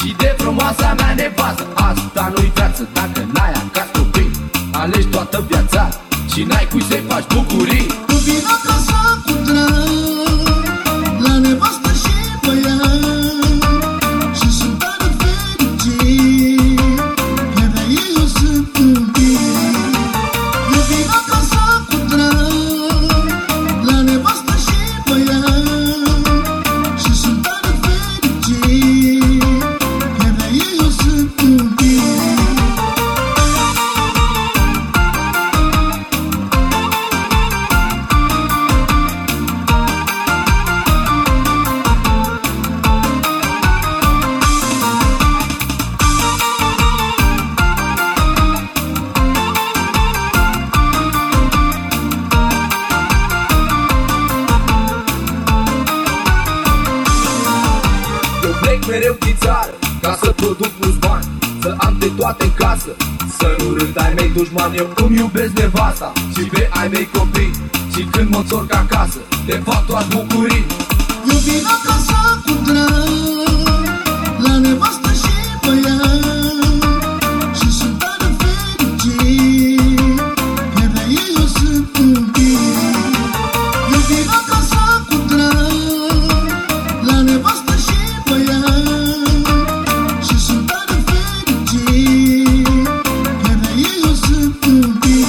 și de frumoasa mea nevastă. Asta nu-i viață dacă n-ai acasă copii. Alegi toată viața și n-ai cui să-i faci bucurii. Tu vin acasă cu drag la nevastă și băiat și sunt tare fericit, că de ei eu sunt iubit. Eu vin acasă cu drag la nevastă și băiat și sunt tare fericit, că de ei eu sunt iubit. Plec mereu din țară ca să produc plus bani, să am de toate în casă, să nu râd ai mei dușmani. Eu îmi iubesc nevasta și pe ai mei copii, și când mă întorc acasă de fapt toate bucurii. Eu vin acasă cu drag la nevastă și băiat și sunt tare fericit, că de ei eu sunt iubit. Eu vin acasă cu drag la nevastă și băiat și sunt tare fericit, că de ei eu sunt iubit.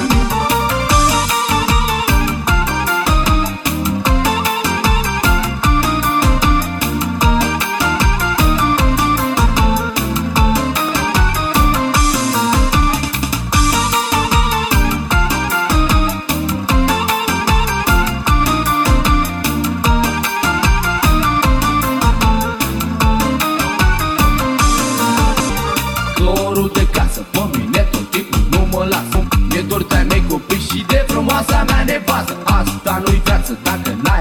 Clorul de casă, pe mine tot timpul nu mă las. Mi-e dor de-ai mei copii și de frumoasa mea nevastă. Asta nu-i viață dacă n-ai